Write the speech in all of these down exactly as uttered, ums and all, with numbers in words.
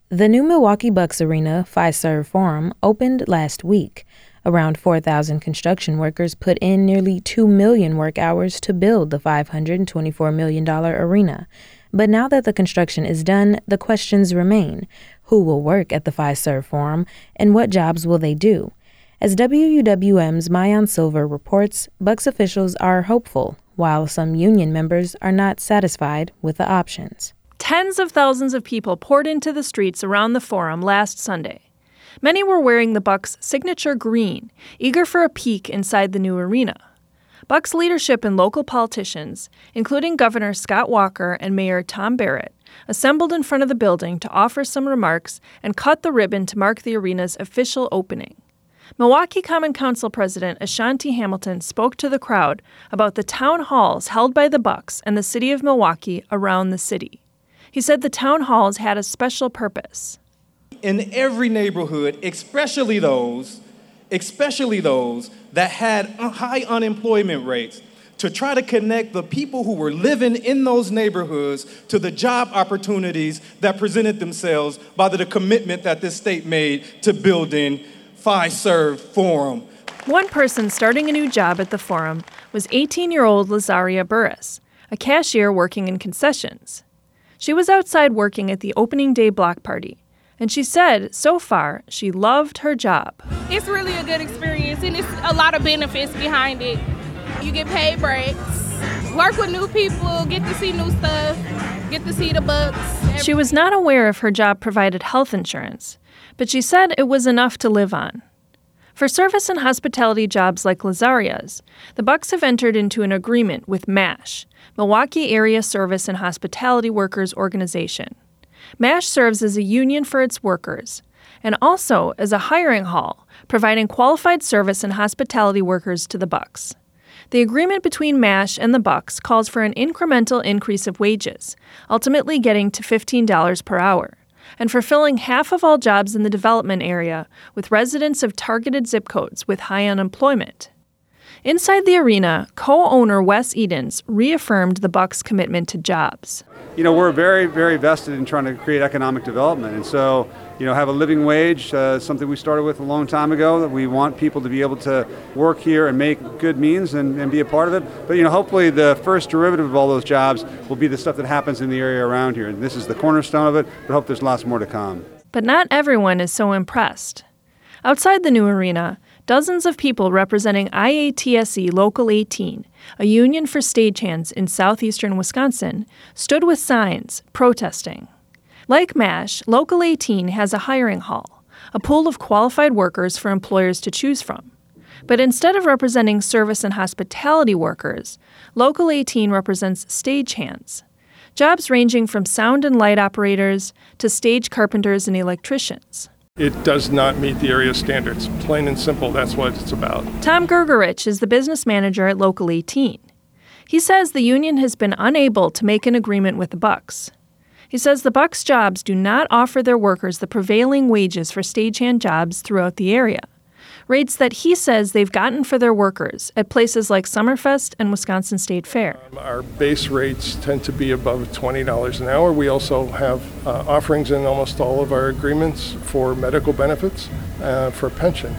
The new Milwaukee Bucks Arena Fiserv Forum opened last week. Around four thousand construction workers put in nearly two million work hours to build the five hundred twenty-four million dollars arena. But now that the construction is done, the questions remain. Who will work at the Fiserv Forum, and what jobs will they do? As W U W M's Maayan Silver reports, Bucks officials are hopeful, while some union members are not satisfied with the options. Tens of thousands of people poured into the streets around the Forum last Sunday. Many were wearing the Bucks' signature green, eager for a peek inside the new arena. Bucks leadership and local politicians, including Governor Scott Walker and Mayor Tom Barrett, assembled in front of the building to offer some remarks and cut the ribbon to mark the arena's official opening. Milwaukee Common Council President Ashanti Hamilton spoke to the crowd about the town halls held by the Bucks and the city of Milwaukee around the city. He said the town halls had a special purpose. In every neighborhood, especially those, especially those that had high unemployment rates, to try to connect the people who were living in those neighborhoods to the job opportunities that presented themselves by the commitment that this state made to building Fiserv Forum. One person starting a new job at the Forum was eighteen-year-old Lazaria Burris, a cashier working in concessions. She was outside working at the opening day block party, and she said, so far, she loved her job. It's really a good experience, and it's a lot of benefits behind it. You get paid breaks, work with new people, get to see new stuff, get to see the Bucks. She was not aware if her job provided health insurance, but she said it was enough to live on. For service and hospitality jobs like Lazaria's, the Bucks have entered into an agreement with MASH, Milwaukee Area Service and Hospitality Workers Organization. MASH serves as a union for its workers and also as a hiring hall, providing qualified service and hospitality workers to the Bucks. The agreement between MASH and the Bucks calls for an incremental increase of wages, ultimately getting to fifteen dollars per hour, and for filling half of all jobs in the development area with residents of targeted zip codes with high unemployment. Inside the arena, co-owner Wes Edens reaffirmed the Bucks' commitment to jobs. You know, we're very, very vested in trying to create economic development. And so, you know, have a living wage, uh, something we started with a long time ago, that we want people to be able to work here and make good means and, and be a part of it. But, you know, hopefully the first derivative of all those jobs will be the stuff that happens in the area around here. And this is the cornerstone of it, but I hope there's lots more to come. But not everyone is so impressed. Outside the new arena, dozens of people representing I A T S E Local eighteen, a union for stagehands in southeastern Wisconsin, stood with signs protesting. Like MASH, Local eighteen has a hiring hall, a pool of qualified workers for employers to choose from. But instead of representing service and hospitality workers, Local eighteen represents stagehands, jobs ranging from sound and light operators to stage carpenters and electricians. It does not meet the area standards. Plain and simple, that's what it's about. Tom Gergerich is the business manager at Local eighteen. He says the union has been unable to make an agreement with the Bucks. He says the Bucks jobs do not offer their workers the prevailing wages for stagehand jobs throughout the area, rates that he says they've gotten for their workers at places like Summerfest and Wisconsin State Fair. Um, our base rates tend to be above twenty dollars an hour. We also have uh, offerings in almost all of our agreements for medical benefits, uh, for pension.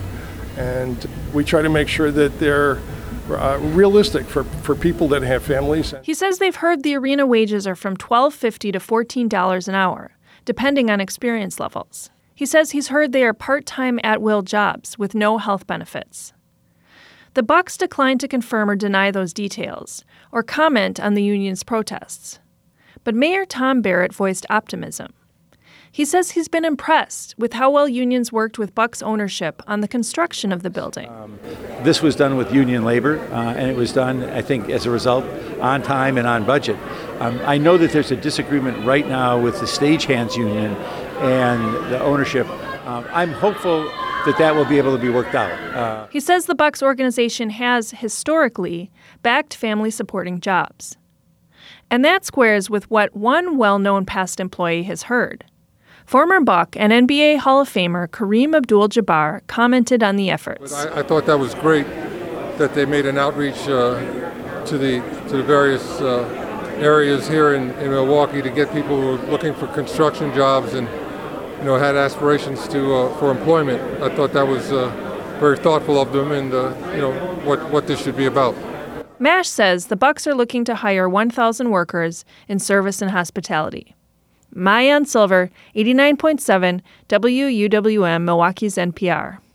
And we try to make sure that they're uh, realistic for, for people that have families. He says they've heard the arena wages are from twelve fifty to fourteen dollars an hour, depending on experience levels. He says he's heard they are part-time at-will jobs with no health benefits. The Bucks declined to confirm or deny those details or comment on the union's protests. But Mayor Tom Barrett voiced optimism. He says he's been impressed with how well unions worked with Bucks ownership on the construction of the building. Um, this was done with union labor, uh, and it was done, I think, as a result, on time and on budget. Um, I know that there's a disagreement right now with the stagehands union and the ownership. Um, I'm hopeful that that will be able to be worked out. Uh, he says the Bucks organization has, historically, backed family-supporting jobs. And that squares with what one well-known past employee has heard. Former Buck and N B A Hall of Famer Kareem Abdul-Jabbar commented on the efforts. I, I thought that was great that they made an outreach uh, to the to the various uh, areas here in, in Milwaukee to get people who are looking for construction jobs and you know, had aspirations to uh, for employment. I thought that was uh, very thoughtful of them, and uh, you know what what this should be about. MASH says the Bucks are looking to hire one thousand workers in service and hospitality. Maayan Silver, eighty-nine point seven W U W M, Milwaukee's N P R.